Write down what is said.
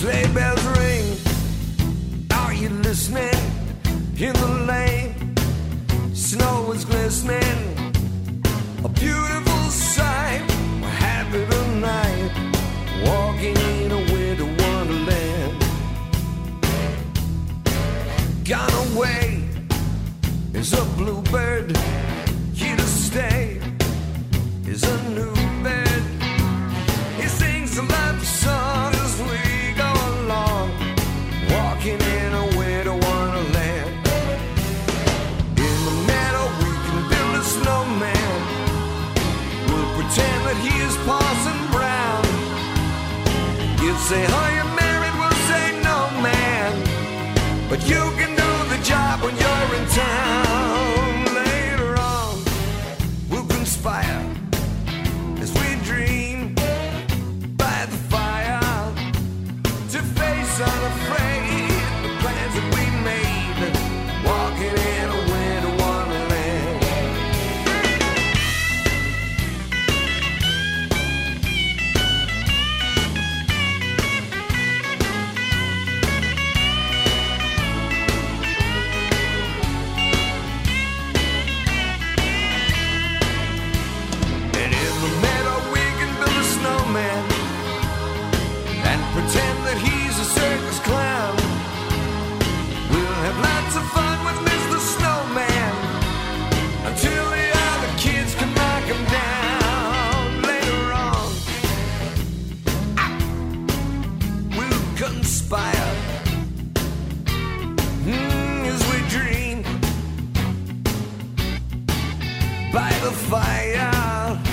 Sleigh bells ring. Are you listening? In the lane, snow is glistening. A beautiful sight. We're happy tonight, walking in a winter wonderland. Gone away is a bluebird. Here to stay is a new bed. He sings a love song as we go along, walking in a winter wonderland. In the meadow we can build a snowman. We'll pretend that he is Parson Brown. You'll say, "Are you married?" We'll say, "No, man." But you can do the job when you're in town. Later on, we'll conspire as we dream by the fire to face unafraid the plans that we made, walking in a winter wonderland. And in the meadow we can build a snowman and pretend that he's a circus clown. We'll have lots of fun with Mr. Snowman until the other kids can knock him down. Later on, we'll conspire as we dream by the fire.